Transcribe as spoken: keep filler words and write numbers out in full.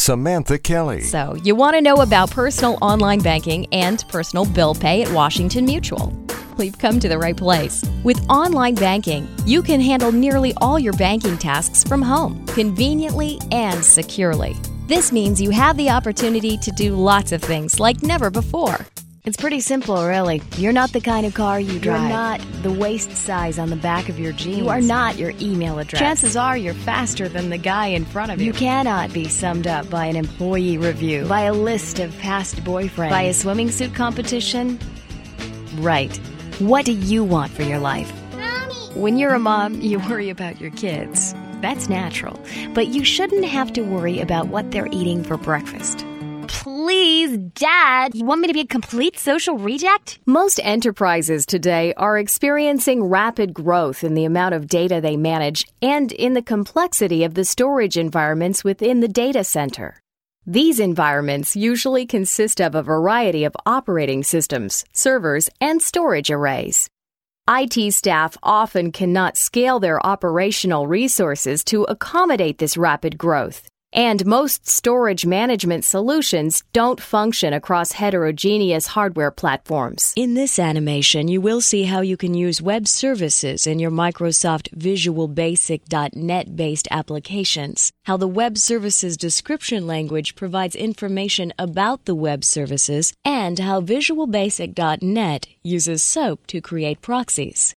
Samantha Kelly. So, you want to know about personal online banking and personal bill pay at Washington Mutual. We've come to the right place. With online banking, you can handle nearly all your banking tasks from home, conveniently and securely. This means you have the opportunity to do lots of things like never before. It's pretty simple, really. You're not the kind of car you drive. You're not the waist size on the back of your jeans. You are not your email address. Chances are you're faster than the guy in front of you. You cannot be summed up by an employee review, by a list of past boyfriends, by a swimming suit competition. Right. What do you want for your life? Mommy. When you're a mom, you worry about your kids. That's natural. But you shouldn't have to worry about what they're eating for breakfast. Please, Dad, you want me to be a complete social reject? Most enterprises today are experiencing rapid growth in the amount of data they manage and in the complexity of the storage environments within the data center. These environments usually consist of a variety of operating systems, servers, and storage arrays. I T staff often cannot scale their operational resources to accommodate this rapid growth. And most storage management solutions don't function across heterogeneous hardware platforms. In this animation, you will see how you can use web services in your Microsoft Visual Basic dot net-based applications, how the web services description language provides information about the web services, and how Visual Basic dot net uses SOAP to create proxies.